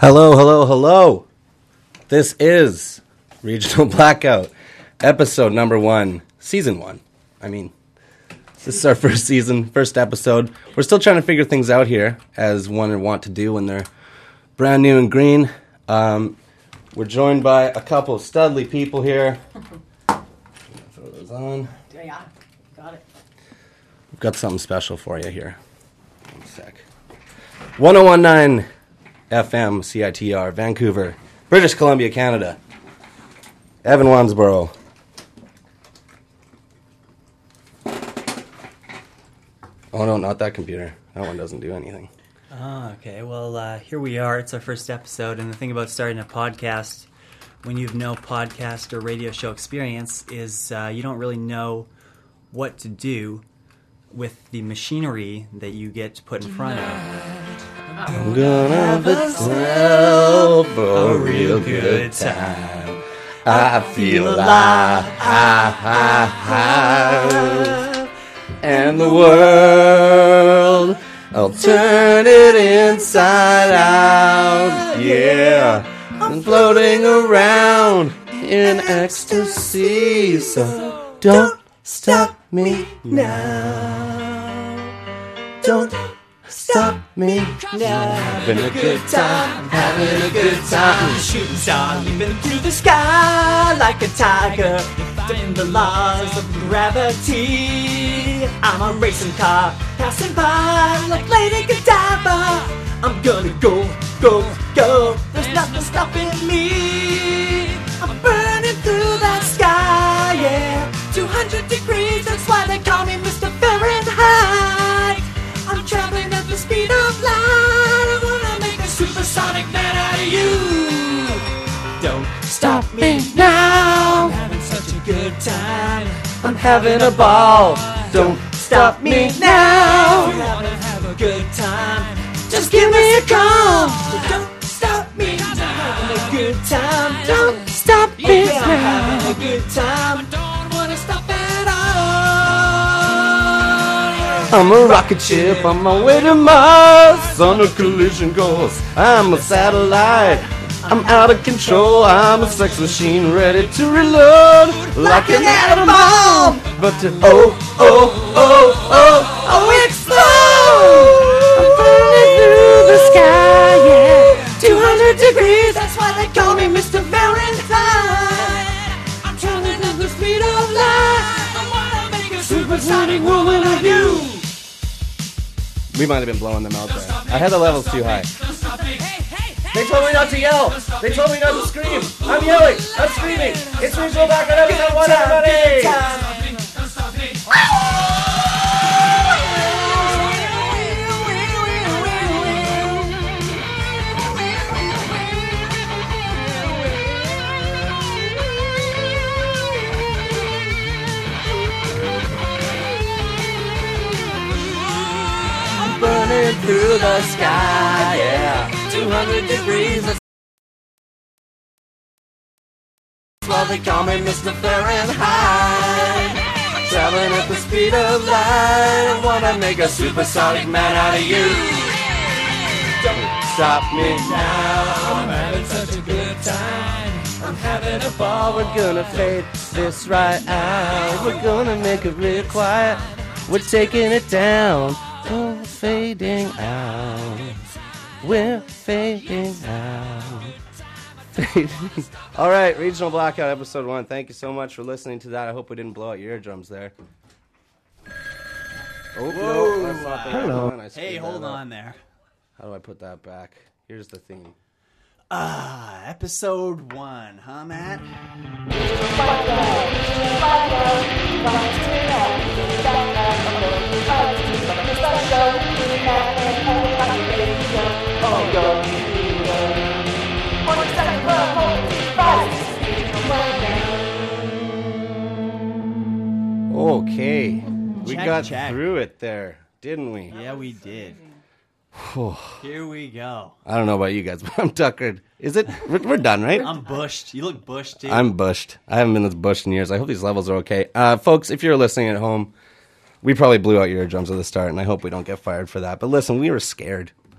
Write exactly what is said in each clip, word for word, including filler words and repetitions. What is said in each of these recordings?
Hello, hello, hello. This is Regional Blackout, episode number one, season one. I mean, this is our first season, first episode. We're still trying to figure things out here, as one would want to do when they're brand new and green. Um, we're joined by a couple of studly people here. Throw those on. Yeah, got it. We've got something special for you here. One sec. one oh one point nine F M, C I T R, Vancouver, British Columbia, Canada. Evan Wansborough. Oh no, not that computer. That one doesn't do anything. Oh, okay. Well, uh, here we are. It's our first episode, and the thing about starting a podcast when you've no podcast or radio show experience is uh, you don't really know what to do with the machinery that you get to put in front of. I'm gonna have myself a real good time. I feel alive, and the world, I'll turn it inside out. Yeah, I'm floating around in ecstasy, so don't stop me now. Don't stop me now. Having a good time, having a good time. Shooting star leaping through the sky like a tiger, defying the laws of gravity. I'm a racing car passing by like Lady Godiva. I'm gonna go, go, go. There's nothing stopping me. I'm burning through that sky, yeah. two hundred degrees, that's why they call me Mister Fahrenheit. I'm traveling at the speed of light. I wanna make a supersonic man out of you. Don't stop me now. I'm having such a good time. I'm having a ball. Don't stop me now. If you wanna have a good time, just give me a call. Don't stop me now. I'm having a good time. Don't stop me now. I'm having a good time. I don't wanna stop at all. I'm a rocket ship on my way to Mars on a collision course. I'm a satellite. I'm out of control. I'm a sex machine ready to reload like an atom bomb. But to oh, oh, oh, oh, oh, explode! I'm burning through the sky, yeah. two hundred degrees, that's why they call me Mister Fahrenheit. I'm traveling at the speed of light. I wanna make a supersonic woman of you. We might have been blowing them out there. I had the levels too high. They told me not to yell. They told me not to scream. I'm yelling. I'm screaming. It's Regional Blackout episode one, everybody. Burning through the sky, yeah. two hundred degrees, that's why they call me Mister Fahrenheit. Traveling at the speed of light, I wanna make a supersonic man out of you. Don't stop me now. I'm having such a good time. I'm having a ball. We're gonna fade this right out. We're gonna make it real quiet. We're taking it down. We're fading out. We're fading out. Fading. All right, Regional Blackout episode one. Thank you so much for listening to that. I hope we didn't blow out your eardrums there. Oh, no, that's not the Hello. right one. I Hey, screwed hold that up. on there. How do I put that back? Here's the theme. Ah, episode one, huh, Matt? Okay, we Check, got check. through it there, didn't we? Yeah, we did. Here we go. I don't know about you guys, but I'm tuckered. Is it? We're, we're done, right? I'm bushed. You look bushed, too. I'm bushed. I haven't been this bushed in years. I hope these levels are okay. Uh, folks, if you're listening at home, we probably blew out your eardrums at the start, and I hope we don't get fired for that. But listen, we were scared.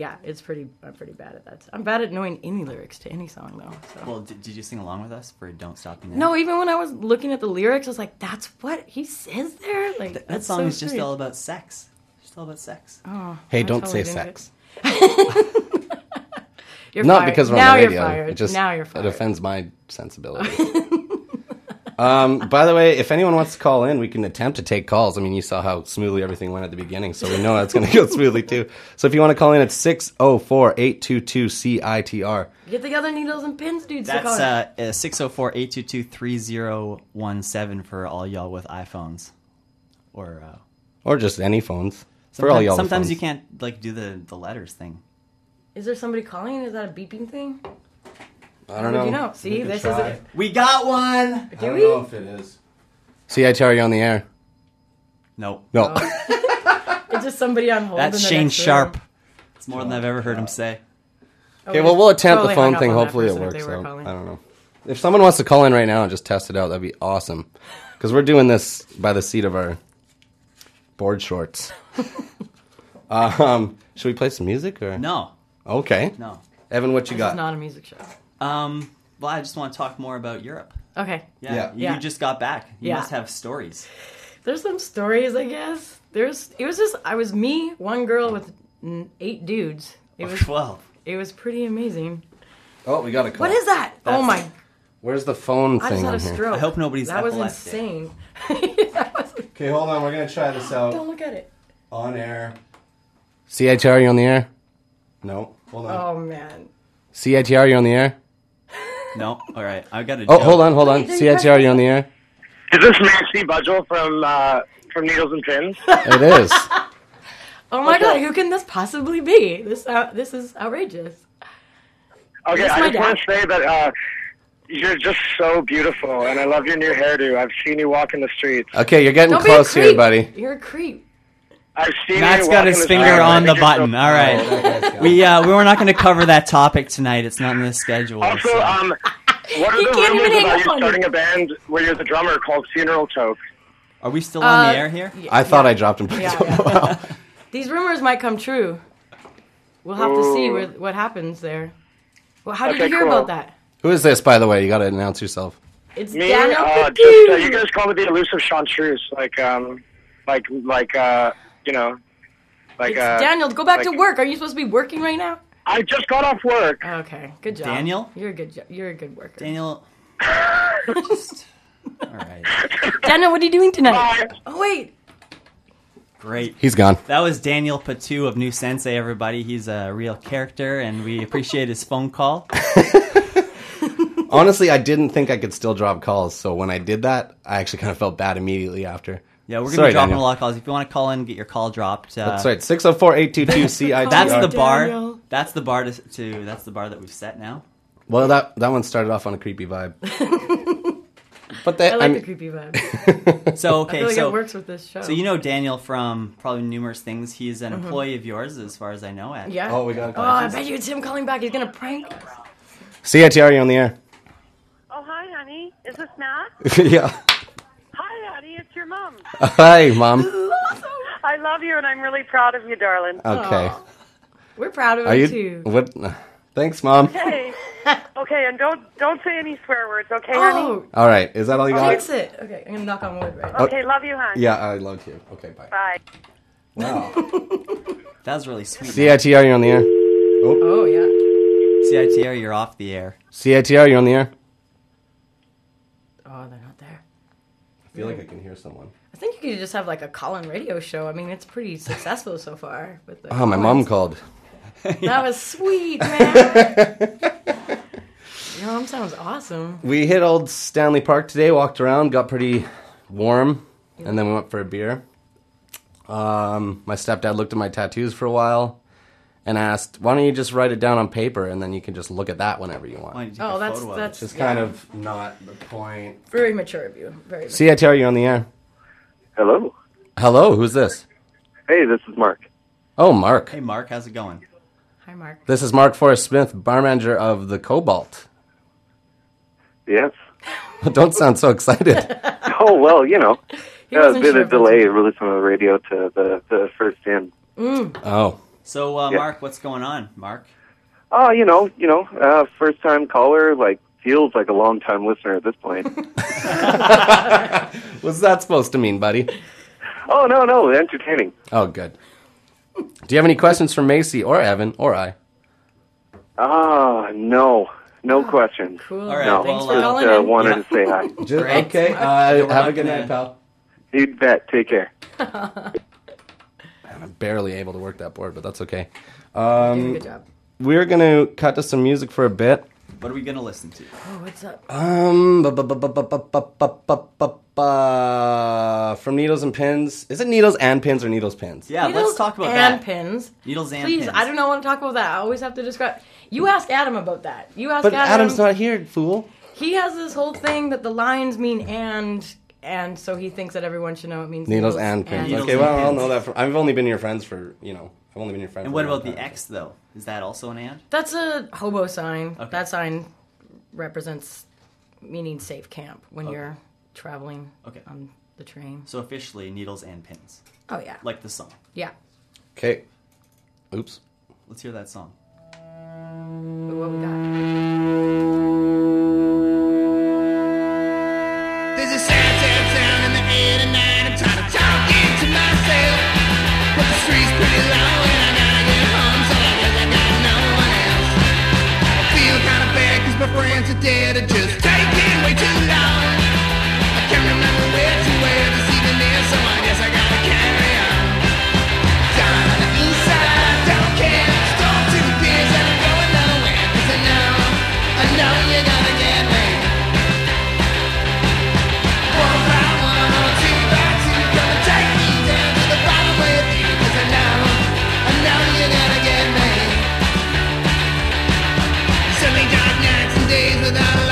yeah, it's pretty. I'm pretty bad at that. I'm bad at knowing any lyrics to any song though. So. Well, did, did you sing along with us for "Don't Stop Me Now"? No, even when I was looking at the lyrics, I was like, "That's what he says there." Like Th- that that's song so is just strange. all about sex. Just all about sex. Oh, Hey, I don't totally say didn't sex. You're Not fired. because we're now on the radio. You're fired. It just now you're it fired. offends my sensibilities. um, by the way, if anyone wants to call in, we can attempt to take calls. I mean, you saw how smoothly everything went at the beginning, so we know that's going to go smoothly too. So if you want to call in, it's six oh four, eight two two, C I T R. Get the other needles and pins, dudes. to That's call in. uh, uh, six oh four, eight two two, three oh one seven for all y'all with iPhones. Or uh, Or just any phones. For all sometimes, y'all with sometimes phones. you can't like do the, the letters thing. Is there somebody calling? Is that a beeping thing? I How don't would know. you know? See, We can this try. is it. We got one. Do we? if it is. C I T R, you on the air? No, No. It's just somebody on hold. that's in the Shane next room. Sharp. It's more than I've ever heard him say. Oh, Okay, we well, just we'll attempt the totally phone hung up thing. on that Hopefully it person if works. they were So, calling. I don't know. If someone wants to call in right now and just test it out, that'd be awesome. Because we're doing this by the seat of our board shorts. um, should we play some music? Or No, Okay. no. Evan, what you This got? is not a music show. Um, well, I just want to talk more about Europe. Okay. Yeah, Yeah. You, Yeah. you just got back. You Yeah. must have stories. There's some stories, I guess. There's. It was just. I was me, one girl with mm, eight dudes. It was. Well, It was pretty amazing. Oh, we got a call. What is that? Oh That's- my! Where's the phone I thing just had on a here? stroke. I hope nobody's That was epileptic. insane. That was- Okay, hold on. We're going to try this out. Don't look at it. On air. C I T R, you on the air? No. Hold on. Oh man. C I T R, you on the air? no. All right, I got a. Oh, joke. hold on, hold on. Wait, did C you I T R, you on the air? Is this Nancy Budgel from uh, from Needles and Pins? It is. Oh my Okay. god, who can this possibly be? This uh, this is outrageous. Okay, That's I my just want dad. to say that uh, you're just so beautiful, and I love your new hairdo. I've seen you walk in the streets. Okay, you're getting Don't be a close here, creep. buddy. You're a creep. I've seen Matt's you got walk his in the finger streets. I on the think you're so- button. All right, we uh, we were not going to cover that topic tonight. It's not in the schedule. Also, so- um, what are He the can't even rumors hang about up you on you. starting a band where you're the drummer called Funeral Toke? are we still on Uh, the air here? Yeah, I thought yeah. I dropped him. but I Yeah, don't yeah. know how. These rumors might come true. We'll have to see Ooh. what, what happens there. Well, how did Okay, you hear cool. about that? Who is this, by the way? You got to announce yourself. It's Me? Daniel Uh, Patu. just, uh, you guys call me the elusive Chanteuse, like, um, like, like, uh, you know, like, It's uh, Daniel, go back like- to work. Are you supposed to be working right now? I just got off work. Okay, good job. Daniel? You're a good jo- you're a good worker. Daniel. Just, all right, Daniel, what are you doing tonight? Bye. Oh wait. great. He's gone. That was Daniel Patu of New Sensei, everybody. He's a real character, and we appreciate his phone call. Honestly, I didn't think I could still drop calls, so when I did that, I actually kind of felt bad immediately after. Yeah, we're going to Sorry, be dropping Daniel. a lot of calls. If you want to call in, get your call dropped. Uh, That's right. six oh four, eight two two, C I T R. That's the Daniel. bar. That's the bar to, to. That's the bar that we've set now. Well, that that one started off on a creepy vibe. But they, I like I the mean, creepy vibe. So I okay, feel like so it works with this show. so you know Daniel from probably numerous things. He's an employee of yours, as far as I know. At yeah. Oh, we got a Oh, call. I bet you it's him calling back. He's gonna prank us. C I T R, you on the air? Oh, hi, honey. Is this Matt? Yeah. Hi, honey. It's your mom. Hi, Mom. I love you, and I'm really proud of you, darling. Okay. Aw. We're proud of Are him you? too. What? Thanks, Mom. Hey. Okay, and don't don't say any swear words, okay, honey? Oh, All right. Is that all you got? fix it. Okay, I'm gonna knock on wood right now. Okay, love you, hon. Yeah, I love you. Okay, bye. Bye. Wow. that was really sweet. C I T R, you on the air? Oh yeah. C I T R, you're off the air. C I T R, you on the air? Oh, they're not there. I feel like I can hear someone. I think you could just have like a call-in radio show. I mean, it's pretty successful so far. With the Oh, my mom called. That was sweet, man. Your mom sounds awesome. We hit old Stanley Park today, walked around, got pretty warm, and then we went for a beer. Um, my stepdad looked at my tattoos for a while and asked, why don't you just write it down on paper and then you can just look at that whenever you want. Why don't you take Oh, a that's photo of that's it? Just yeah. kind of not the point. very mature of you. Very. Mature. C I T R, you on the air? Hello. Hello, who's this? Hey, this is Mark. Oh, Mark. Hey, Mark, how's it going? Hi, Mark. This is Mark Forrest Smith, bar manager of the Cobalt. Yes. Don't sound so excited. Oh, well, you know. He There's wasn't been sure a if that's- delay listening to the radio to the, the first in. Oh, So, uh, Yeah. Mark, what's going on, Mark? Oh, you know, you know, uh, first time caller, like feels like a long time listener at this point. What's that supposed to mean, buddy? Oh no, no, entertaining. Oh, good. Do you have any questions for Macy or Evan or I? Ah, no, no questions. Cool. All right, No, Thanks well, for uh, calling just uh, in. wanted Yeah. to say hi. Just, Great. okay. Yeah, Uh, we're have a not good gonna- night, pal. You bet. Take care. I'm barely able to work that board, but that's okay. Doing Um, a good job. we're gonna cut to some music for a bit. What are we going to listen to? Oh, what's up? Um, bu- bu- bu- bu- bu- bu- bu- bu- bu- bu- bu- from Needles and Pins. Is it Needles and Pins or Needles Pins? Yeah, Needles let's talk about and that. pins. Needles and Please, pins. I do not want to talk about that. I always have to describe. You ask Adam about that. You ask But Adam. Adam's not here, fool. He has this whole thing that the lines mean and, and so he thinks that everyone should know it means Needles and Pins. Needles Okay, and well, I'll Pins. know that. For, I've only been your friends for, you know, I've only been your friend And for what a long about the time. X, though? Is that also an and? That's a hobo sign. Okay. That sign represents meaning safe camp when Okay. you're traveling Okay. on the train. So officially, Needles and Pins. Oh yeah, Like the song. yeah. Okay. Oops. Let's hear that song. But what we got? There's a sad, sad sound in the air tonight. I'm trying to talk into myself, but the street's pretty low and I gotta get home, so I guess I got no one else. I feel kinda bad 'cause my friends are dead and just taking way too long. I can't remember where to where this evening is, so I guess I gotta carry on. Down on the east side, don't care. Stole two beers and I'm going nowhere, 'cause I know, I know you're gonna get me. One by one or two by two, gonna take me down to the bottom with you, 'cause I know, I know you're gonna get me. Certainly dark nights and days without a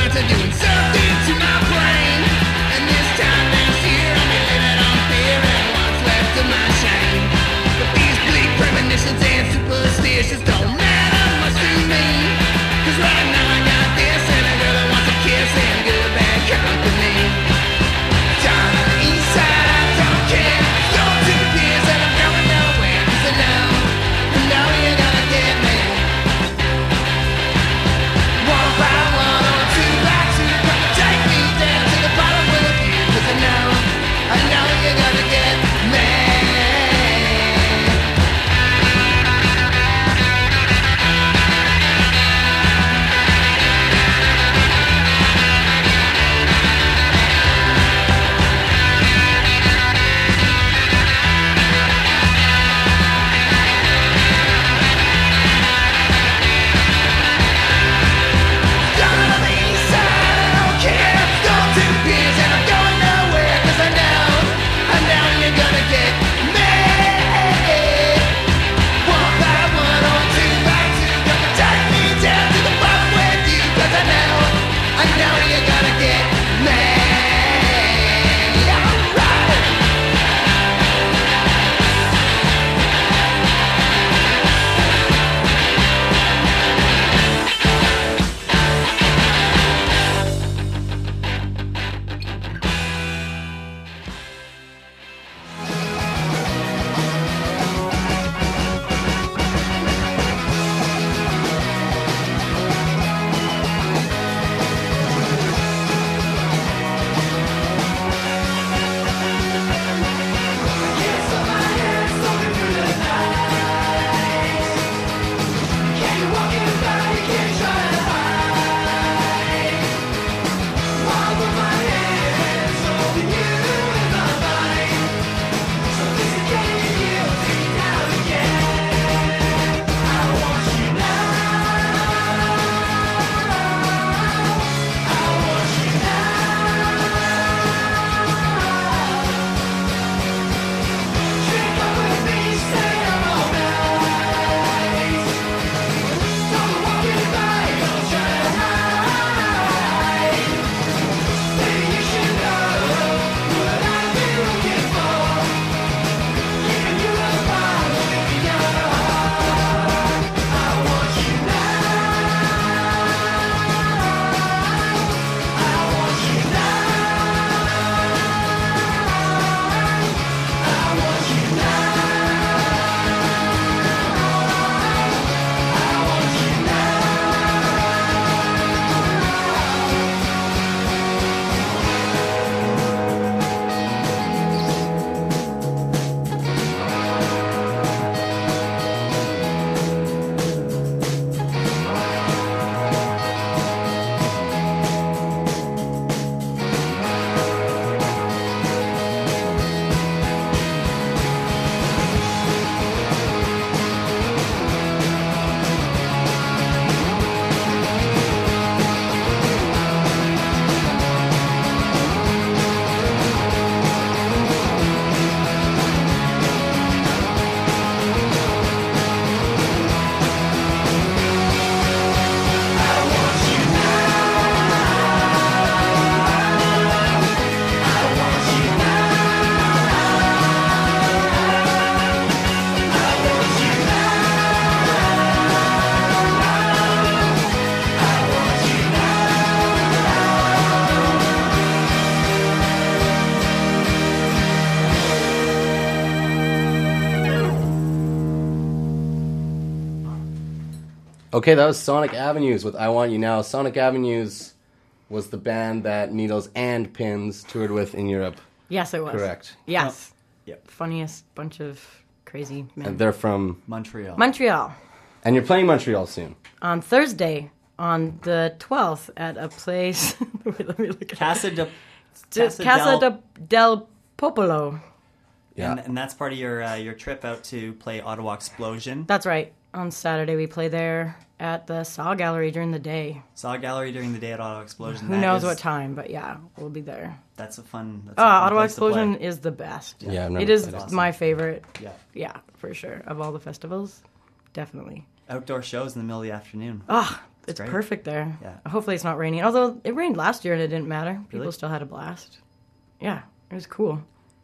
Okay, that was Sonic Avenues with I Want You Now. Sonic Avenues was the band that Needles and Pins toured with in Europe. Yes, it was. Correct. Yes. Yep. Funniest bunch of crazy men. And they're from... Montreal. Montreal. And you're playing Montreal soon. On Thursday, on the twelfth, at a place... Wait, let me look at Casa de Casa, Casa del... del, del Popolo. Yeah. And, and that's part of your uh, your trip out to play Ottawa Explosion. That's right. On Saturday, we play there at the Saw Gallery during the day. Saw Gallery during the day at Ottawa Explosion. Who That knows is- what time, but yeah, we'll be there. That's a fun. That's Oh, a fun Ottawa place to play. Explosion is the best. Yeah, I've never It is played it. my favorite. Yeah. Yeah, for sure. Of all the festivals, definitely. Outdoor shows in the middle of the afternoon. Ah, it's great. perfect there. Yeah. Hopefully it's not raining. Although it rained last year and it didn't matter. People Really? still had a blast. Yeah, it was cool.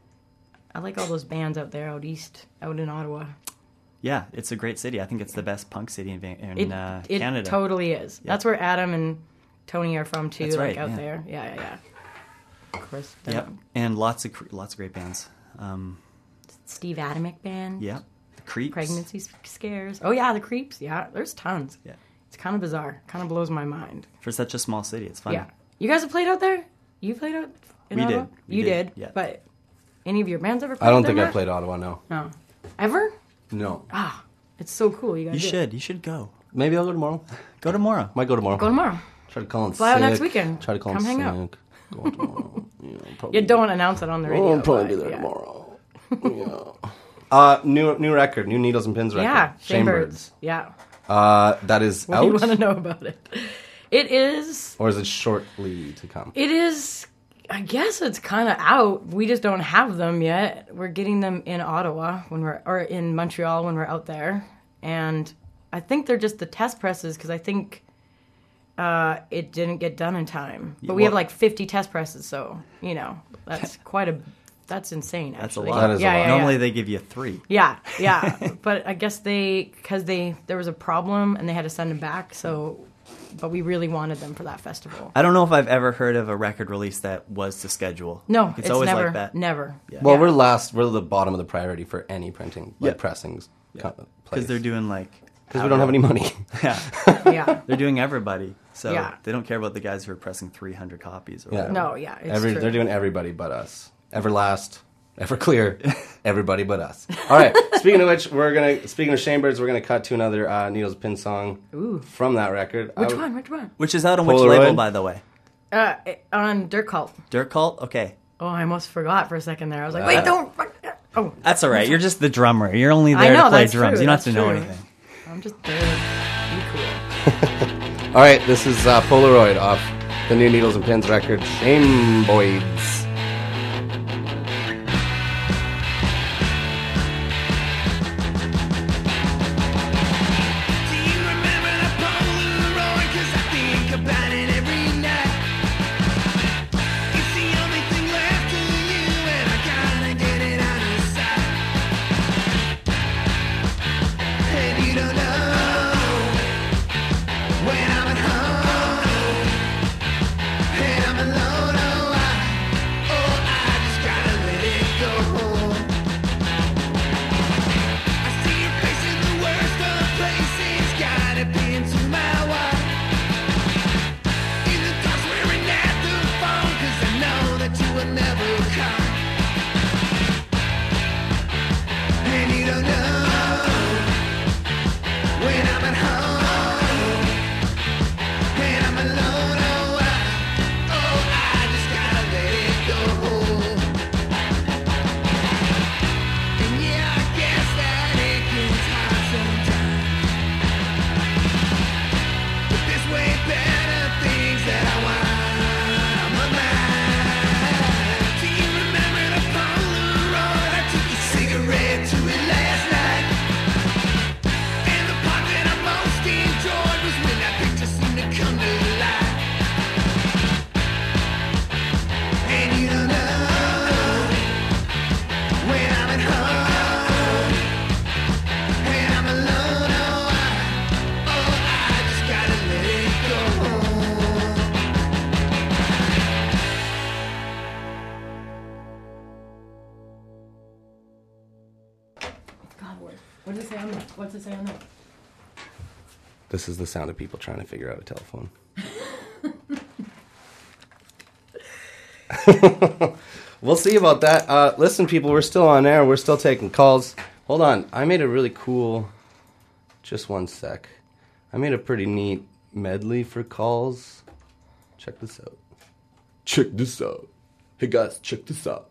I like all those bands out there, out east, out in Ottawa. Yeah, it's a great city. I think it's the best punk city in, Van- in It, uh, it Canada. totally is. Yeah. That's where Adam and Tony are from too. That's like right, out yeah. there. Yeah, yeah, yeah. Of course. they're Yep, not- and lots of cr- lots of great bands. Um, Steve Adamic band. yeah, the Creeps. Pregnancy s- scares. Oh yeah, the Creeps. Yeah, there's tons. Yeah, It's kind of bizarre. Kind of blows my mind. for such a small city, it's fun. Yeah. You guys have played out there? You played out in We Ottawa? did. We you did, did. yeah. But any of your bands ever played I don't there, think I Matt? played Ottawa, no. No. Ever? No. Ah, it's so cool. You guys You did. should. You should go. Maybe I'll go tomorrow. Go tomorrow. Might go tomorrow. Go tomorrow. Try to call in Fly out sick. next weekend. Try to call Come in hang sick. out. Go tomorrow. Yeah, probably. You don't announce it on the radio. Oh, I'll probably but, be there yeah. tomorrow. Yeah. Uh, new new record, new Needles and Pins record. Yeah, Shame Shamebirds. Birds. Yeah. Uh, that is What do you out, want to know about it? It is. or is it shortly to come? It is. I guess it's kind of out. We just don't have them yet. We're getting them in Ottawa when we're, or in Montreal when we're out there, and I think they're just the test presses because I think uh, it didn't get done in time. But we have well- like fifty test presses, so you know that's quite a. That's insane. Actually, That's a lot. That is a yeah, lot. Yeah, Normally yeah. they give you three. Yeah, yeah. But I guess they, because they, there was a problem and they had to send them back. So, but we really wanted them for that festival. I don't know if I've ever heard of a record release that was to schedule. No, it's, it's, always never, like that. never. Well, Yeah. we're last. We're the bottom of the priority for any printing, like Yeah. pressings. Because they're doing like because we don't have any money. Yeah, Yeah. they're doing everybody. So Yeah. they don't care about the guys who are pressing three hundred copies or Yeah. whatever. No, yeah, it's Every, true. they're doing everybody but us. Everlast, Everclear, everybody but us. All right. Speaking of which, we're gonna. Speaking of Shamebirds, we're gonna cut to another uh, Needles Pin song Ooh. from that record. Which I- one? Which one? Which is out on which Polaroid? label, by the way? Uh, on Dirt Cult. Dirt Cult? Okay. Oh, I almost forgot for a second there. I was like, Uh, wait, don't. Oh, That's all right. You're just the drummer. You're only I there know, to play that's drums. true, You don't have that's to know true. anything. I'm just there to be cool. All right. This is uh, Polaroid off the new Needles and Pins record, Shameboids. Do you remember the Polaroid? 'Cause I think about it every night. It's the only thing left of you, and I gotta get it out of sight. And you don't know when I'm at home and I'm alone. Oh, I, oh, I just gotta let it go. I see your face in the worst of places, got it pinned to my wall. In the dark, swearing at the phone, 'cause I know that you will never come. And you don't know when I'm at home and I'm alone. Oh, I, oh, I just gotta let it go. And yeah, I guess that it gets hard sometimes. But there's way better things that I want on my mind. Do you remember the Polaroid? I took a cigarette to it last night. And the part that I most enjoyed was when that picture seemed to come to life. And you don't know when I'm at home and I'm alone. Oh, I, oh, I just gotta let it go. God, what what does it say on that? What's it say on that? This is the sound of people trying to figure out a telephone. We'll see about that. Uh, listen, people, we're still on air. We're still taking calls. Hold on. I made a really cool... Just one sec. I made a pretty neat medley for calls. Check this out. Check this out. Hey, guys, check this out.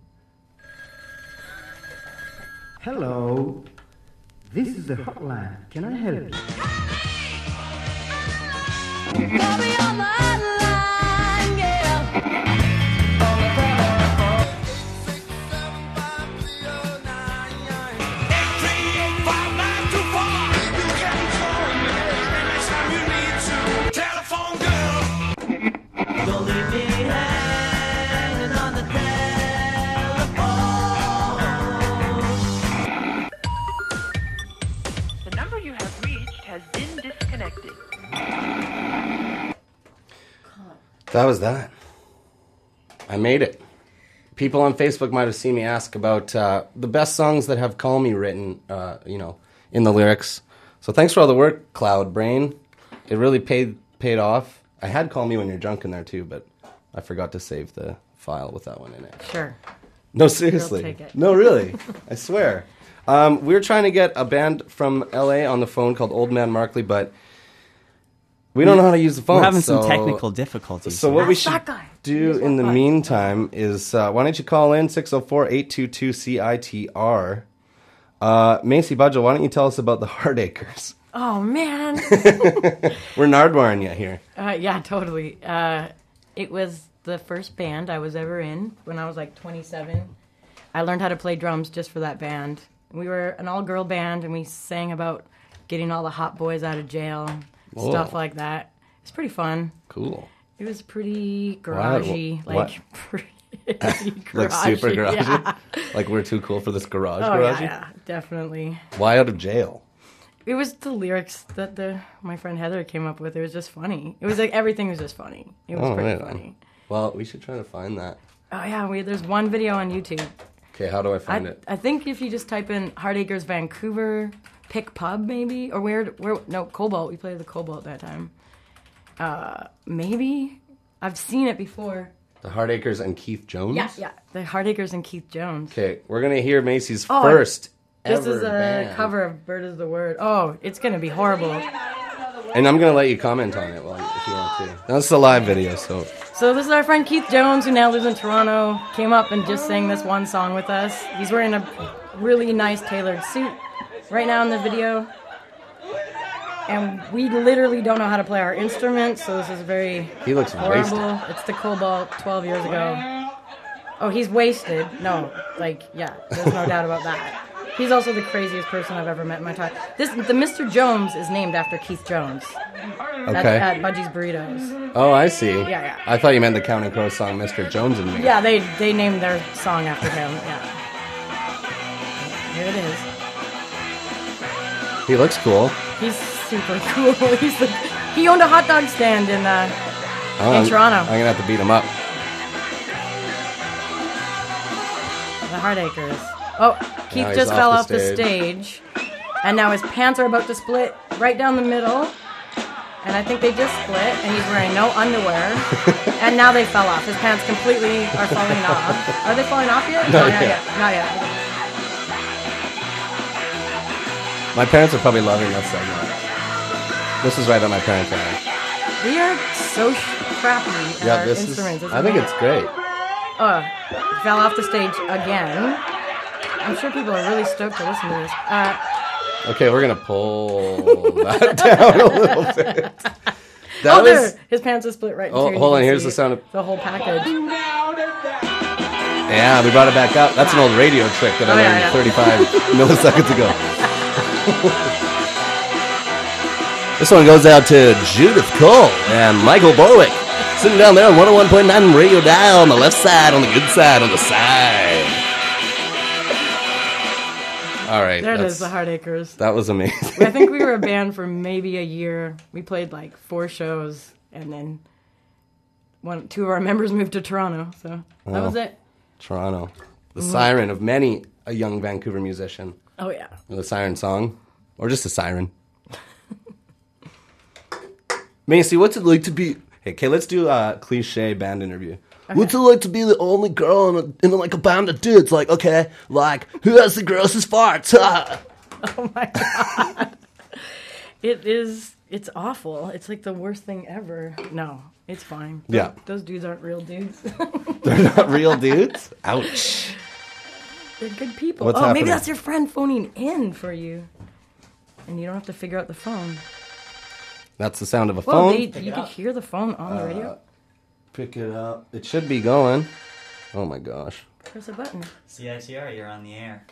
Hello. This is the hotline. Can I help you? That was that. I made it. People on Facebook might have seen me ask about uh, the best songs that have Call Me written, uh, you know, in the lyrics. So thanks for all the work, Cloud Brain. It really paid paid off. I had Call Me When You're Drunk in there too, but I forgot to save the file with that one in it. Sure. No, seriously. We'll take it. No, really. I swear. Um, we were trying to get a band from L A on the phone called Old Man Markley, but we don't know how to use the phone. We're having so, some technical difficulties. So what we should that guy. do in the meantime is, uh, why don't you call in six oh four, eight two two, C I T R. Uh, Macy Budgel, why don't you tell us about the Heartacres? Oh, man. We're Nardwaring you here. Uh, yeah, totally. Uh, it was the first band I was ever in when I was like twenty-seven. I learned how to play drums just for that band. We were an all-girl band, and we sang about getting all the hot boys out of jail, Whoa. stuff like that. It's pretty fun. Cool. It was pretty garagey, What? like pretty garagey. Like super garagey? Yeah. Like we're too cool for this garage Oh, garagey? yeah, yeah, definitely. Why out of jail? It was the lyrics that the my friend Heather came up with. It was just funny. It was like everything was just funny. It was Oh, pretty right. funny. Well, we should try to find that. Oh yeah, we, there's one video on YouTube. Okay, how do I find I, it? I think if you just type in Heartacres Vancouver Pick Pub maybe, or where where no Cobalt. We played the Cobalt that time. Uh, maybe I've seen it before. The Heartacres and Keith Jones? Yeah, yeah. The Heartacres and Keith Jones. Okay, we're going to hear Macy's Oh, first This ever is a band. cover of Bird is the Word. Oh, it's gonna be horrible. And I'm going to let you comment on it while, if you want to. That's a live video, so... So this is our friend Keith Jones, who now lives in Toronto, came up and just sang this one song with us. He's wearing a really nice tailored suit right now in the video. And we literally don't know how to play our instruments, so this is very He looks horrible. wasted. It's the Cobalt twelve years ago. Oh, he's wasted. No, like, yeah, there's no doubt about that. He's also the craziest person I've ever met in my time. This, the Mister Jones is named after Keith Jones. At, Okay. at Budgie's Burritos. Oh, I see. Yeah, yeah. I thought you meant the Counting Crows song, Mister Jones and Me. Yeah, they they named their song after him. Yeah. Here it is. He looks cool. He's super cool. He's the, he owned a hot dog stand in uh, Oh, in I'm, Toronto. I'm going to have to beat him up. The Heartacres. Oh, Keith Now he's just off fell the off the stage, and now his pants are about to split right down the middle. And I think they just split, and he's wearing no underwear. And now they fell off. His pants completely are falling off. Are they falling off yet? Not No, yet. Not yet. Not yet. My parents are probably loving this segment. This is right on my parents' area. We are so sh- crappy at Yeah, our this is... instruments. isn't I think it? it's great. Oh, he fell off the stage again. I'm sure people are really stoked to listen to this. Uh, Okay, we're going to pull that down a little bit. That oh, was... there! His pants are split right in Oh, two. You hold on, can here's see the sound of... the whole package. Yeah, we brought it back up. That's an old radio trick that I Oh, yeah, learned yeah. thirty-five milliseconds ago. This one goes out to Judith Cole and Michael Borwick, sitting down there on one oh one point nine radio dial on the left side, on the good side, on the side. All right. There it that's- is, the Heartacres. That was amazing. I think we were a band for maybe a year. We played like four shows, and then one, two of our members moved to Toronto. So that Oh. was it. Toronto. The siren of many a young Vancouver musician. Oh yeah. The siren song. Or just a siren. Macy, what's it like to be... Hey, okay, let's do a cliche band interview. Okay. What's it like to be the only girl in, a, in like a band of dudes? Like, okay, like, who has the grossest farts? Oh my God. It is, it's awful. It's like the worst thing ever. No, it's fine. Those, Yeah. Those dudes aren't real dudes. They're not real dudes? Ouch. They're good people. What's oh, happening? maybe that's your friend phoning in for you. And you don't have to figure out the phone. That's the sound of a Well, phone. they, you could hear the phone on the Uh, radio. Pick it up. It should be going. Oh my gosh. Press a button. C I T R, you're on the air.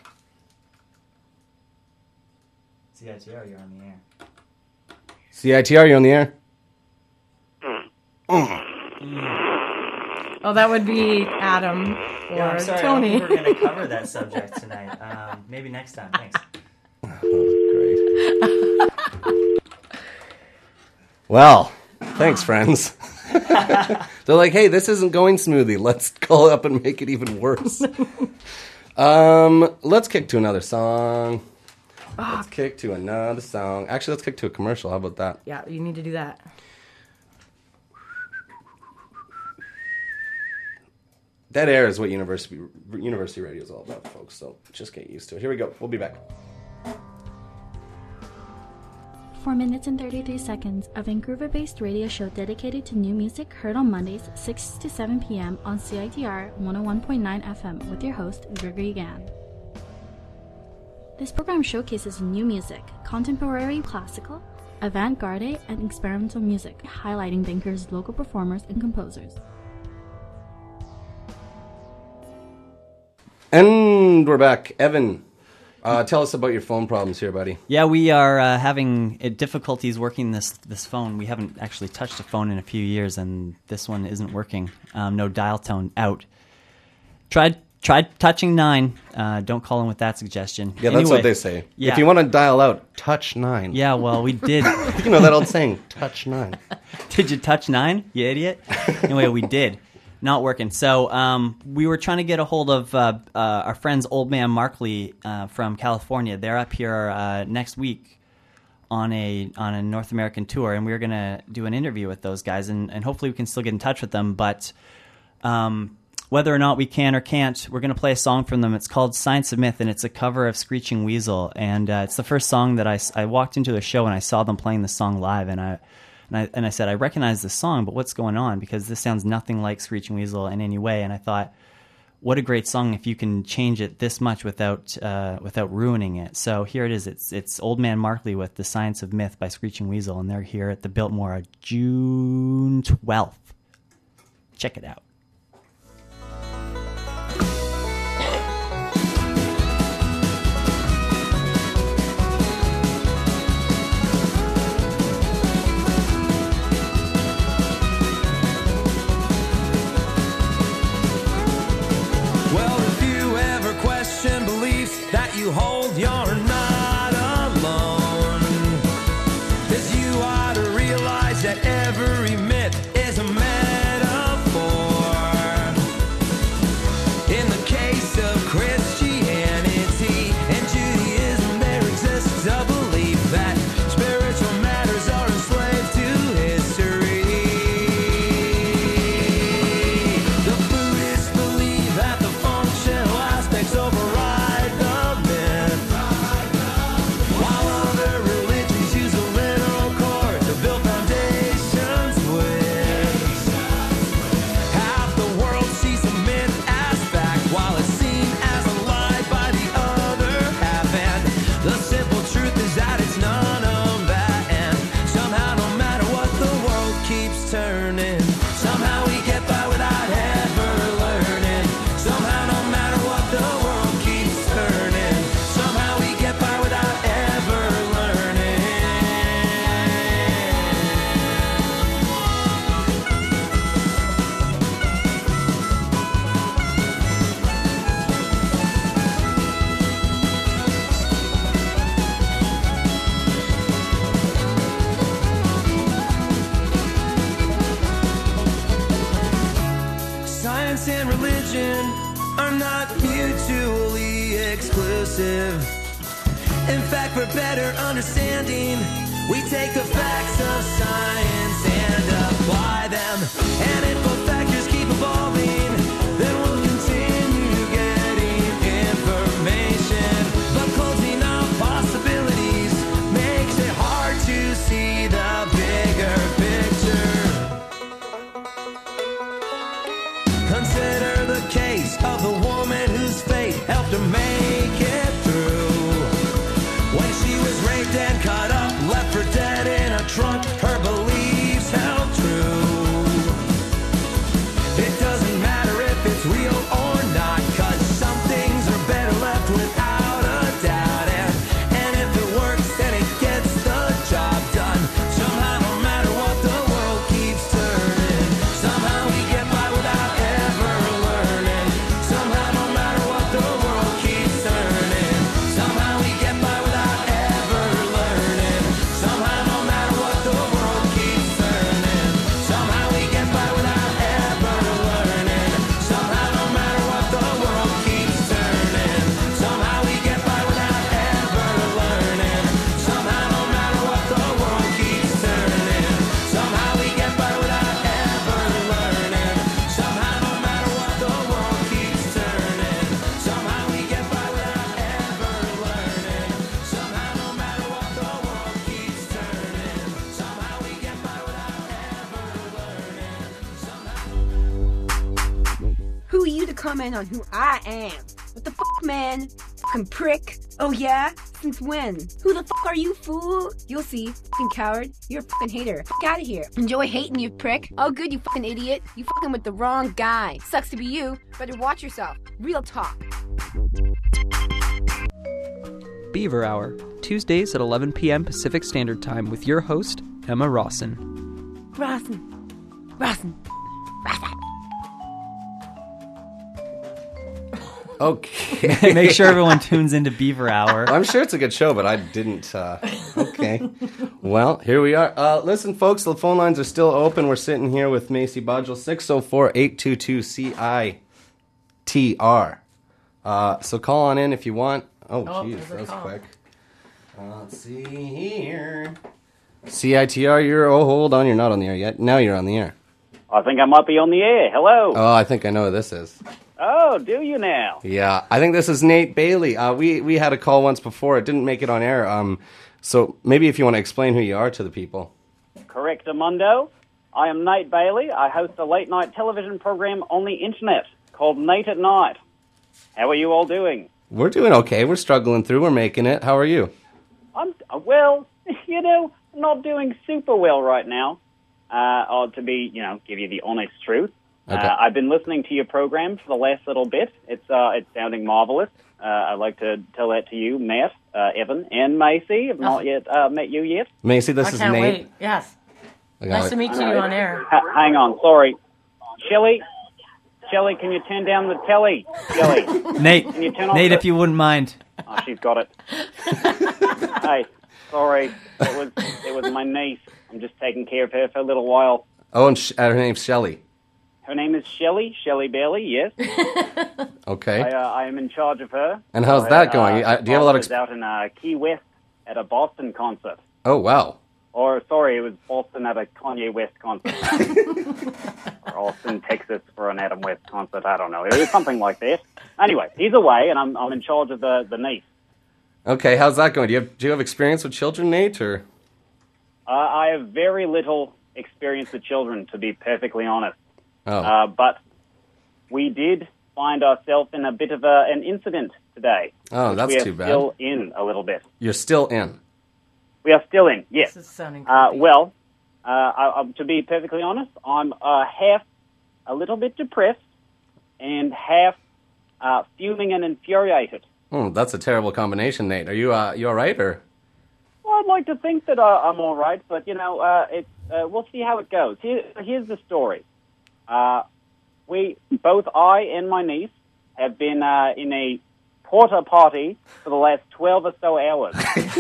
C I T R, you're on the air. C I T R, you on the air? Oh, that would be Adam or Yeah, I'm sorry, Tony. I don't think we're going to cover that subject tonight. Um, maybe next time. Thanks. Great. Well, thanks, friends. They're like, hey, this isn't going smoothly. Let's call up and make it even worse. um, let's kick to another song. Let's kick to another song. Actually, let's kick to a commercial. How about that? Yeah, you need to do that. Dead air is what university university radio is all about, folks. So just get used to it. Here we go. We'll be back. four minutes and thirty-three seconds, a Vancouver-based radio show dedicated to new music heard on Mondays, six to seven p.m. on C I T R one oh one point nine F M with your host, Gregory Gann. This program showcases new music, contemporary classical, avant-garde, and experimental music, highlighting Vancouver's local performers and composers. And we're back. Evan, uh, tell us about your phone problems here, buddy. Yeah, we are uh, having uh, difficulties working this this phone. We haven't actually touched a phone in a few years, and this one isn't working. Um, no dial tone out. Tried tried touching nine. Uh, don't call in with that suggestion. Yeah, that's Anyway, what they say. Yeah. If you want to dial out, touch nine. Yeah, well, we did. You know that old saying, touch nine. Did you touch nine, you idiot? Anyway, we did. Not working. So um, we were trying to get a hold of uh, uh, our friends Old Man Markley uh, from California. They're up here uh, next week on a on a North American tour, and we were going to do an interview with those guys, and, and hopefully we can still get in touch with them. But um, whether or not we can or can't, we're going to play a song from them. It's called Science of Myth, and it's a cover of Screeching Weasel. And uh, it's the first song that I, I walked into a show and I saw them playing the song live, and I And I, and I said, I recognize this song, but what's going on? Because this sounds nothing like Screeching Weasel in any way. And I thought, what a great song if you can change it this much without uh, without ruining it. So here it is. It's it's Old Man Markley with The Science of Myth by Screeching Weasel, and they're here at the Biltmore June twelfth. Check it out. That you hold, you're not alone. 'Cause you ought to realize that every myth is a metaphor. In the case of Christianity and Judaism, there exists a belief that spiritual matters are enslaved to history. The Buddhists believe that the functional aspects override and religion are not mutually exclusive. In fact, for better understanding, we take the facts of science apply them. And if both factors keep evolving, then we'll continue getting information. But closing up possibilities makes it hard to see the bigger picture. Consider the case of the woman whose fate helped her make it through. When she was raped and cut up, left for dead in a trunk, her beliefs held true. It doesn't matter if it's real or not, 'cause some things are better left without a doubt. And, and if it works, then it gets the job done. Somehow, no matter what, the world keeps turning. Somehow we get by without ever learning. Somehow, no matter what, the world keeps turning. Somehow we get by without ever learning. Somehow, no matter what, the world keeps turning. Somehow we get by without ever learning. Somehow, no matter what, the world keeps turning. Somehow we get by without ever learning. Somehow, no matter what, the world keeps turning. Somehow we get by without ever learning. Somehow, no matter what, the world keeps turning. Somehow we get by without ever learning. Somehow, no matter what, the world keeps turning. Somehow we get by without ever learning. Who are you to comment on who I am? What the fuck, man? Fucking prick. Oh yeah? Since when? Who the fuck are you, fool? You'll see. Fucking coward. You're a fucking hater. Fuck out of here. Enjoy hating, you prick. Oh good, you fucking idiot. You fucking with the wrong guy. Sucks to be you. Better watch yourself. Real talk. Beaver Hour, Tuesdays at eleven p.m. Pacific Standard Time with your host, Emma Rawson. Rawson. Rawson. Okay. Make sure everyone tunes into Beaver Hour. I'm sure it's a good show, but I didn't. Uh, okay. Well, here we are. Uh, listen, folks, the phone lines are still open. We're sitting here with Macy Bodgel, six oh four, eight two two, C I T R. Uh, so call on in if you want. Oh, Oh, jeez, there's a that was call. quick. Uh, let's see here. C I T R, you're, oh, hold on, you're not on the air yet. Now you're on the air. I think I might be on the air. Hello. Oh, I think I know who this is. Oh, do you now? Yeah, I think this is Nate Bailey. Uh, we we had a call once before. It didn't make it on air. Um, so maybe if you want to explain who you are to the people. Correct, Amundo. I am Nate Bailey. I host a late-night television program on the internet called Nate at Night. How are you all doing? We're doing okay. We're struggling through. We're making it. How are you? I'm, uh, well, you know, not doing super well right now. Uh, or to be, you know, give you the honest truth. Okay. Uh, I've been listening to your program for the last little bit. It's uh, it's sounding marvelous. Uh, I'd like to tell that to you, Matt, uh, Evan, and Macy. I've not yet uh, met you yet. Macy, this I is can't Nate. wait. Yes. I got Nice it. to meet you on air. H- hang on, sorry. Shelley? Shelley, can you turn down the telly? Shelley. Nate, Can you turn off Nate, the- if you wouldn't mind. Oh, she's got it. Hey, sorry. It was, it was my niece. I'm just taking care of her for a little while. Oh, and sh- uh, her name's Shelley. Her name is Shelley, Shelley Bailey, yes. Okay. I, uh, I am in charge of her. And how's So, that going? Uh, Uh, do you have a lot of I was out in uh, Key West at a Boston concert. Oh, wow. Or, sorry, it was Boston at a Kanye West concert. Or Austin, Texas for an Adam West concert. I don't know. It was something like that. Anyway, he's away, and I'm I'm in charge of the, the niece. Okay, how's that going? Do you have, do you have experience with children, Nate, or? Uh, I have very little experience with children, to be perfectly honest. Oh. Uh, but we did find ourselves in a bit of a, an incident today. Oh, which that's we are too bad. still in a little bit. You're still in. We are still in, yes. This is sounding Uh, creepy. well, uh, I, I, to be perfectly honest, I'm uh, half a little bit depressed and half uh, fuming and infuriated. Hmm, that's a terrible combination, Nate. Are you uh, you all right, or? Well, I'd like to think that uh, I'm all right, but, you know, uh, it, uh, we'll see how it goes. Here, here's the story. Uh, we, both I and my niece, have been uh, in a porta potty for the last twelve or so hours.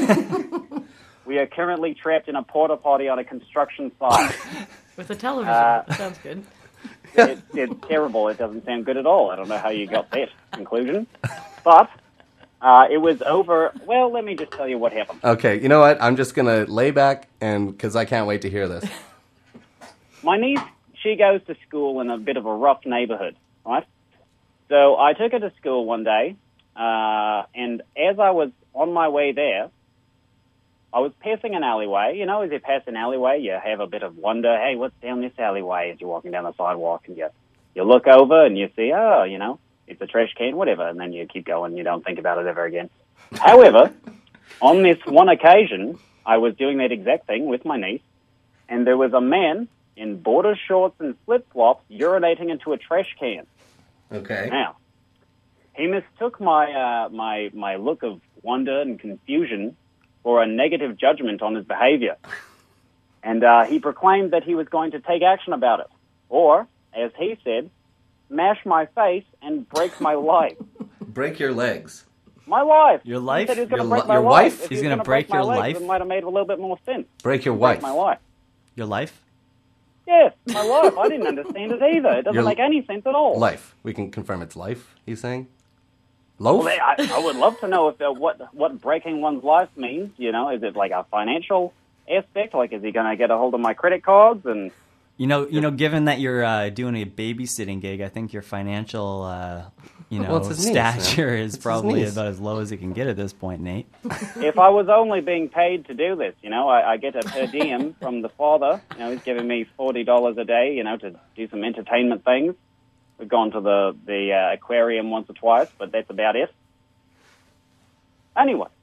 We are currently trapped in a porta potty on a construction site. With a television. Uh, That sounds good. It, it's terrible. It doesn't sound good at all. I don't know how you got that conclusion. But uh, it was over. Well, let me just tell you what happened. Okay, you know what? I'm just gonna lay back and because I can't wait to hear this. my niece, she goes to school in a bit of a rough neighborhood, right? So I took her to school one day, uh, and as I was on my way there, I was passing an alleyway. You know, as you pass an alleyway, you have a bit of wonder, hey, what's down this alleyway as you're walking down the sidewalk, and you, you look over and you see, oh, you know, it's a trash can, whatever, and then you keep going, you don't think about it ever again. However, on this one occasion, I was doing that exact thing with my niece, and there was a man in border shorts and flip-flops urinating into a trash can. Okay. Now, he mistook my uh, my my look of wonder and confusion for a negative judgment on his behavior. And uh, he proclaimed that he was going to take action about it. Or, as he said, smash my face and break my life. Break your legs. My life. Your life? He said he's going Your to break li- my your life. wife? If He's he was gonna gonna break my your legs, life? It might have made a little bit more sense. Break your Break wife. my life. Your life? Yes, my life. I didn't understand it either. It doesn't Your make any sense at all. Life. We can confirm it's life, he's saying? Loaf? Well, I, I would love to know if uh, what what breaking one's life means. You know, is it like a financial aspect? Like, is he going to get a hold of my credit cards? And You know, you know, given that you're uh, doing a babysitting gig, I think your financial, uh, you know, Well, it's his niece, stature man. is It's his probably niece. about as low as it can get at this point, Nate. if I was only being paid to do this, you know, I, I get a per diem from the father. You know, he's giving me forty dollars a day. You know, to do some entertainment things. We've gone to the the uh, aquarium once or twice, but that's about it. Anyway,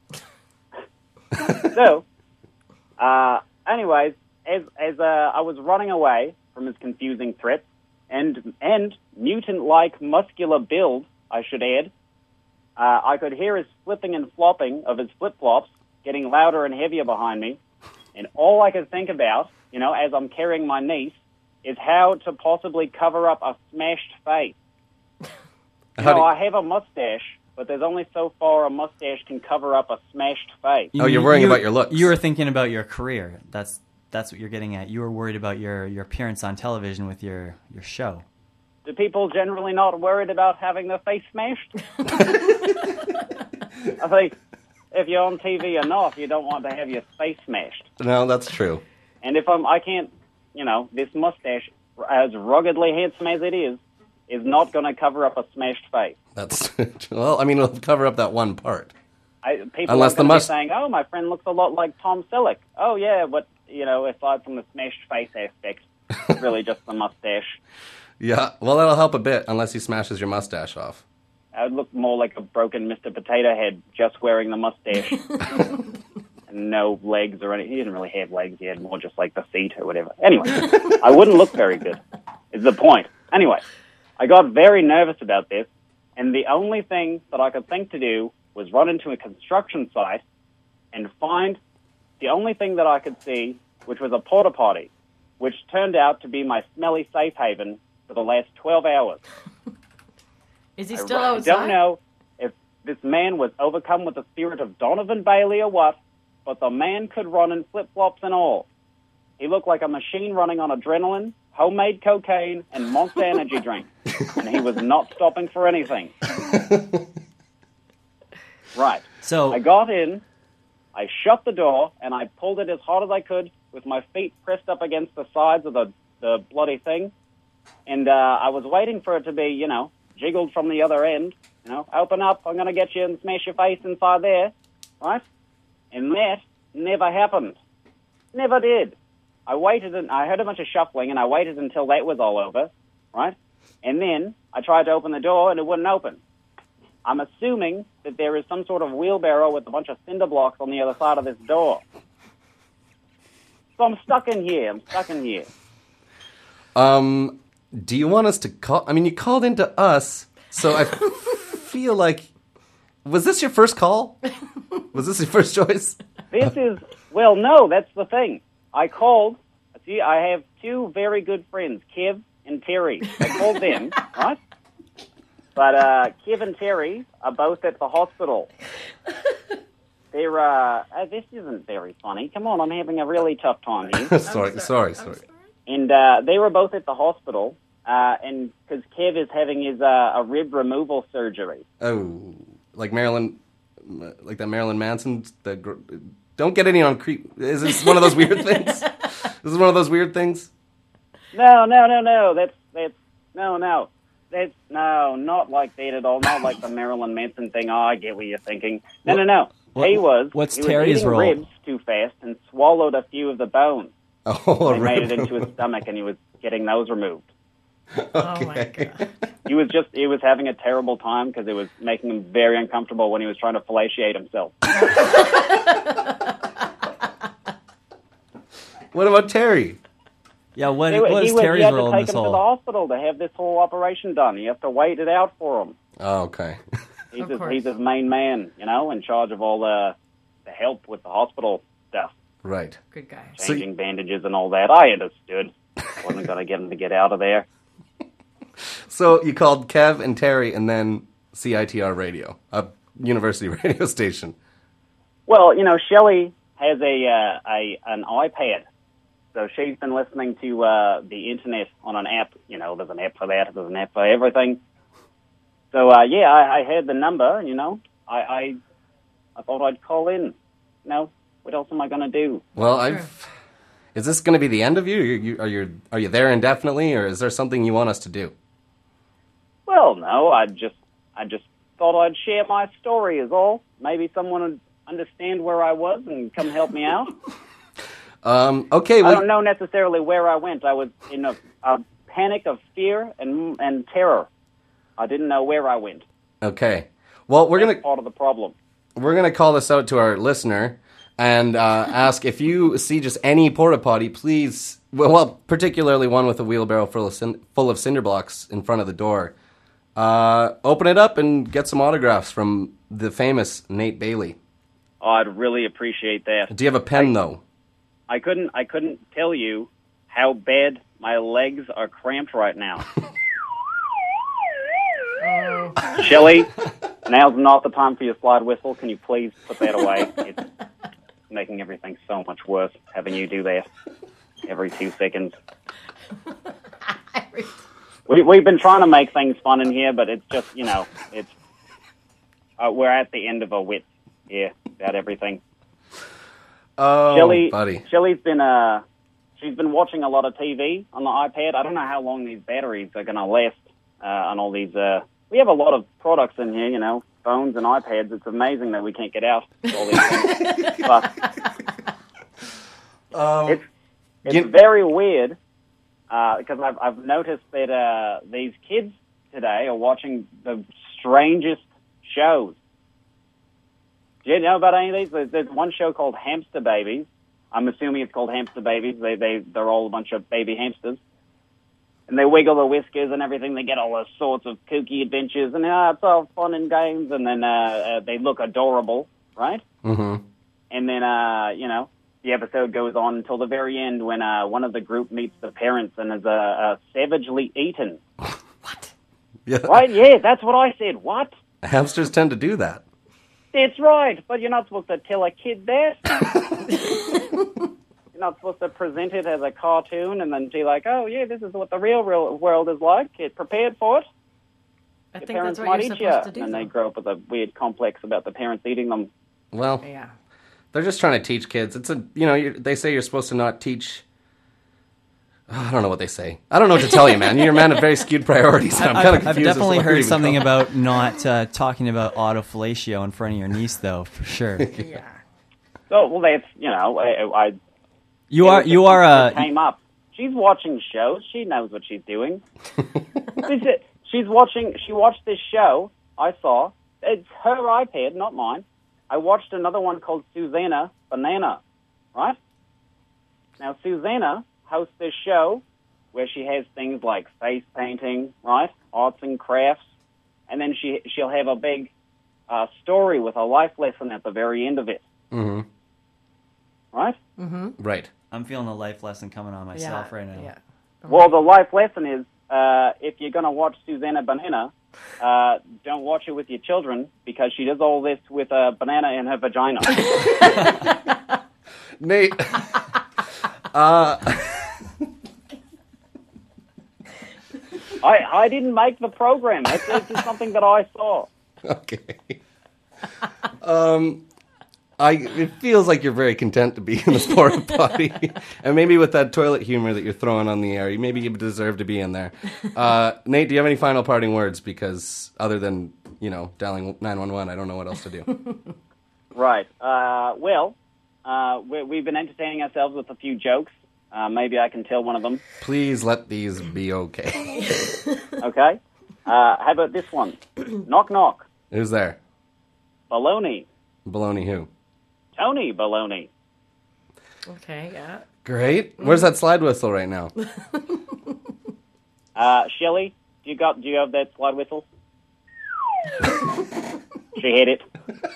so, uh, anyways, as as uh, I was running away from his confusing threats and and mutant-like muscular build, I should add, uh, I could hear his flipping and flopping of his flip-flops getting louder and heavier behind me, and all I could think about, you know, as I'm carrying my niece, is how to possibly cover up a smashed face. You How know, do you- I have a mustache, but there's only so far a mustache can cover up a smashed face. Oh, you're worrying about your looks. You were thinking about your career. That's that's what you're getting at. You were worried about your, your appearance on television with your, your show. Do people generally not worried about having their face smashed? I think if you're on T V enough, you don't want to have your face smashed. No, that's true. And if I'm, I can't, you know, this mustache, as ruggedly handsome as it is, is not going to cover up a smashed face. That's well, I mean, it'll cover up that one part. I, people Unless are the going to must- be saying, "Oh, my friend looks a lot like Tom Selleck." Oh, yeah, but you know, aside from the smashed face aspect, it's really just the mustache. Yeah, well, that'll help a bit unless he smashes your mustache off. I would look more like a broken Mister Potato Head just wearing the mustache. And no legs or anything. He didn't really have legs. He had more just like the feet or whatever. Anyway, I wouldn't look very good, is the point. Anyway, I got very nervous about this, and the only thing that I could think to do was run into a construction site and find the only thing that I could see, which was a porta potty, which turned out to be my smelly safe haven for the last twelve hours. Is he I still I outside? don't know if this man was overcome with the spirit of Donovan Bailey or what, but the man could run in flip-flops and all. He looked like a machine running on adrenaline, homemade cocaine, and Monster Energy drink. And he was not stopping for anything. Right. So I got in, I shut the door, and I pulled it as hard as I could with my feet pressed up against the sides of the, the bloody thing. And uh, I was waiting for it to be, you know, jiggled from the other end. You know, open up, I'm going to get you and smash your face inside there. Right? And that never happened. Never did. I waited, and I heard a bunch of shuffling, and I waited until that was all over, right? And then I tried to open the door, and it wouldn't open. I'm assuming that there is some sort of wheelbarrow with a bunch of cinder blocks on the other side of this door. So I'm stuck in here. I'm stuck in here. Um, do you want us to call? I mean, you called into us, so I feel like, was this your first call? Was this your first choice? This is, well, no, that's the thing. I called, see, I have two very good friends, Kev and Terry. I called them, right? But uh, Kev and Terry are both at the hospital. They're, uh, uh, this isn't very funny. Come on, I'm having a really tough time here. sorry, sorry, sorry. And uh, they were both at the hospital, uh, and because Kev is having his uh, a rib removal surgery. Oh, like Marilyn, like that Marilyn Manson. The gr- don't get any on creep. Is this one of those weird things? This is one of those weird things. No, no, no, no. That's that's no, no. That's no, not like that at all. Not like the Marilyn Manson thing. Oh, I get what you're thinking. No, no, no. What- he was. what's he was Terry's eating role? ribs too fast and swallowed a few of the bones. Oh, They made rib- it into his stomach, and he was getting those removed. Oh my god. He was just he was having a terrible time because it was making him very uncomfortable when he was trying to fellatiate himself. What about Terry? Yeah, what, he, what he is was, Terry's you had to role in take this him to whole? the hospital to have this whole operation done. You have to wait it out for him. Oh, okay. He's Of his, course. he's his main man, you know, in charge of all the the help with the hospital stuff, Right. Good guy. So- changing bandages and all that. I understood. Wasn't going to get him to get out of there. So you called Kev and Terry and then C I T R Radio, a university radio station. Well, you know, Shelley has a uh, a an iPad, so she's been listening to uh, the internet on an app. You know, there's an app for that. There's an app for everything. So uh, yeah, I, I had the number. You know, I, I I thought I'd call in. You know, what else am I going to do? Well, I've. Is this going to be the end of you? You, you? Are you are you there indefinitely, or is there something you want us to do? Well, no, I just I just thought I'd share my story is all. Maybe someone would understand where I was and come help me out. Um. Okay. I Well. don't know necessarily where I went. I was in a, a panic of fear and and terror. I didn't know where I went. Okay. Well, we're That's gonna part of the problem. we're gonna call this out to our listener and uh, ask if you see just any porta potty, please. Well, well, particularly one with a wheelbarrow full of cin- full of cinder blocks in front of the door. Uh, open it up and get some autographs from the famous Nate Bailey. Oh, I'd really appreciate that. Do you have a pen though? I couldn't I couldn't tell you how bad my legs are cramped right now. Shelley, now's not the time for your slide whistle. Can you please put that away? It's making everything so much worse having you do that every two seconds. We, we've been trying to make things fun in here, but it's just, you know, it's uh, we're at the end of our wits here about everything. Oh, Shelley, buddy. Shelley's been uh, she's been watching a lot of T V on the iPad. I don't know how long these batteries are going to last uh, on all these. Uh, we have a lot of products in here, you know, phones and iPads. It's amazing that we can't get out all these things. But Um, it's it's you- very weird because I've I've noticed that uh, these kids today are watching the strangest shows. Do you know about any of these? There's, there's one show called Hamster Babies. I'm assuming it's called Hamster Babies. They they they're all a bunch of baby hamsters, and they wiggle their whiskers and everything. They get all those sorts of kooky adventures, and uh, it's all fun and games. And then uh, uh, they look adorable, right? Mm-hmm. And then uh, you know, the episode goes on until the very end when uh, one of the group meets the parents and is uh, uh, savagely eaten. Yeah. Right? Yeah, that's what I said. What? Hamsters tend to do that. That's right, but you're not supposed to tell a kid that. You're not supposed to present it as a cartoon and then be like, oh, yeah, this is what the real, real world is like. Get prepared for it. I Your think parents that's what might you're eat supposed you. to do. And they though. grow up with a weird complex about the parents eating them. Well, Yeah. they're just trying to teach kids. It's a you know you're, they say you're supposed to not teach. Oh, I don't know what they say. I don't know what to tell you, man. You're a man of very skewed priorities. And I'm I- kind of I've confused. as to definitely where you're heard even something going. about not uh, talking about autofellatio in front of your niece, though, for sure. Yeah. So, well, that's, you know, I... I You it are was you just are something uh, that came up. She's watching shows. She knows what she's doing. This is- she's watching... She watched this show I saw. It's her iPad, not mine. I watched another one called Susanna Banana, right? Now, Susanna hosts this show where she has things like face painting, right, arts and crafts, and then she, she'll have a big uh, story with a life lesson at the very end of it, Mhm. right? Mm-hmm. Right. I'm feeling a life lesson coming on myself Yeah, right now. Yeah. Well, the life lesson is uh, if you're going to watch Susanna Banana, uh, don't watch it with your children because she does all this with a banana in her vagina. Nate. uh, I, I didn't make the program. It's, it's just something that I saw. okay. Um, I, it feels like you're very content to be in this porta potty. And maybe with that toilet humor that you're throwing on the air, maybe you deserve to be in there. Uh, Nate, do you have any final parting words? Because other than, you know, dialing nine one one, I don't know what else to do. Right. Uh, well, uh, we, we've been entertaining ourselves with a few jokes. Uh, maybe I can tell one of them. Please let these be okay. Okay. Uh, how about this one? Knock, knock. Who's there? Baloney. Baloney who? Tony Baloney. Okay, yeah. Great. Where's that slide whistle right now? Uh, Shelley, do you got? Do you have that slide whistle? She hit it.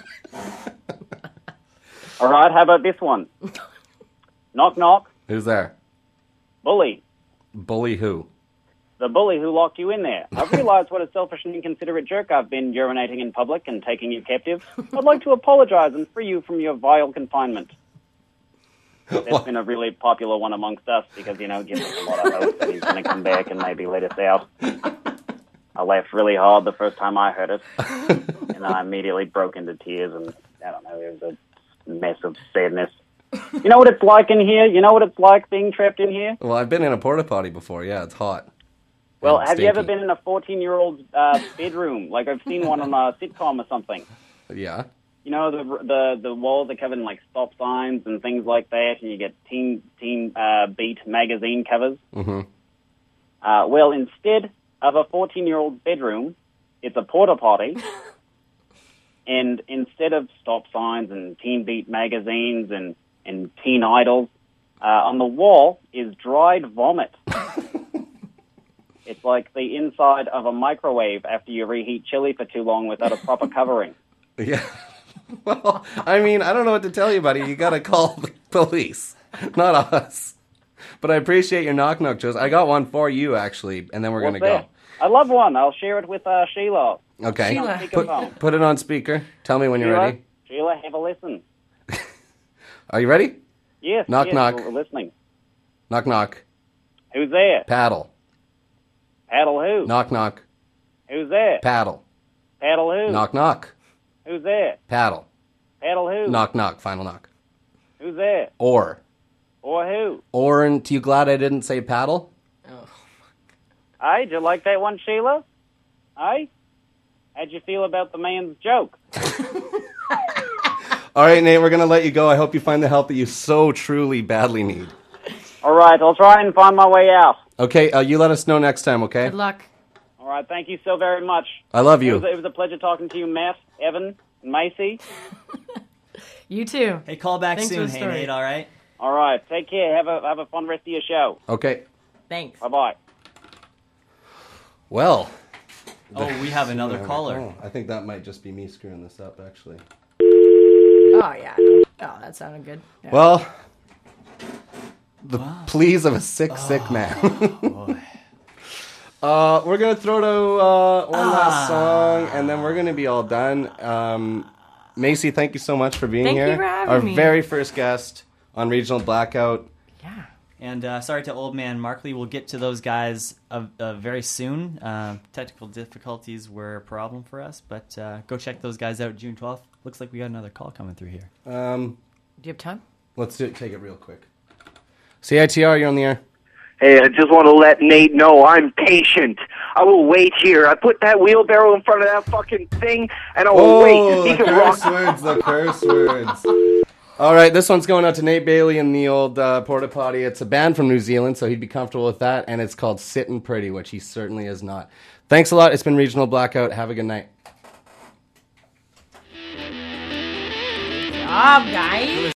All right. How about this one? Knock, knock. Who's there? Bully. Bully who? The bully who locked you in there. I've realised what a selfish and inconsiderate jerk I've been urinating in public and taking you captive. I'd like to apologise and free you from your vile confinement. That's What? been a really popular one amongst us because, you know, it gives us a lot of hope that he's going to come back and maybe let us out. I laughed really hard the first time I heard it. And then I immediately broke into tears and, I don't know, it was a mess of sadness. You know what it's like in here? You know what it's like being trapped in here? Well, I've been in a porta potty before. Yeah, it's hot. Well, And have you ever stinky. been in a fourteen-year-old's uh, bedroom? Like I've seen one on a sitcom or something. Yeah. You know, the the the walls are covered in like stop signs and things like that, and you get Teen Teen uh, Beat magazine covers. Mm-hmm. Uh, well, instead of a fourteen-year-old's bedroom, it's a porta potty. And instead of stop signs and Teen Beat magazines and, and teen idols, uh, on the wall is dried vomit. It's like the inside of a microwave after you reheat chili for too long without a proper covering. Yeah. Well, I mean, I don't know what to tell you, buddy. You got to call the police, not us. But I appreciate your knock knock jokes. I got one for you actually, and then we're What's gonna that? I love one. I'll share it with uh, Sheila. go. Okay. Sheila. Put, put it on speaker. Tell me when you're Sheila, ready. Sheila, have a listen. Are you ready? Yes. Knock, yes, knock. We're listening. Knock knock. Who's there? Paddle. Paddle who? Knock knock. Who's there? Paddle. Paddle who? Knock knock. Who's there? Paddle. Paddle who? Knock knock. Final knock. Who's there? Or. Or who? Or, aren't you glad I didn't say paddle? Hey, did you like that one, Sheila? Hey? How'd you feel about the man's joke? All right, Nate, we're going to let you go. I hope you find the help that you so truly badly need. All right, I'll try and find my way out. Okay, uh, you let us know next time, okay? Good luck. All right, thank you so very much. I love you. It was, it was a pleasure talking to you, Matt, Evan, and Macy. You too. Hey, call back Thanks for soon. the Hey, story. Nate, all right? All right, take care. Have a have a fun rest of your show. Okay. Thanks. Bye-bye. Well. Oh, we have another caller. Oh, I think that might just be me screwing this up, actually. Oh, yeah. Oh, that sounded good. Yeah. Well, the pleas of a sick, sick man. uh, we're going to throw to uh, one last song, and then we're going to be all done. Um, Macy, thank you so much for being Thank you here. for having Our me. very first guest on Regional Blackout. And uh, sorry to Old Man Markley. We'll get to those guys uh, uh, very soon. Uh, technical difficulties were a problem for us, but uh, go check those guys out June twelfth. Looks like we got another call coming through here. Um, Do you have time? Let's do it, take it real quick. C I T R, you're on the air. Hey, I just want to let Nate know I'm patient. I will wait here. I put that wheelbarrow in front of that fucking thing, and I will Oh, wait. He the can rock. curse words, the curse words. All right, this one's going out to Nate Bailey in the old uh, porta potty. It's a band from New Zealand, so he'd be comfortable with that, and it's called Sittin' Pretty, which he certainly is not. Thanks a lot. It's been Regional Blackout. Have a good night. Good job, guys.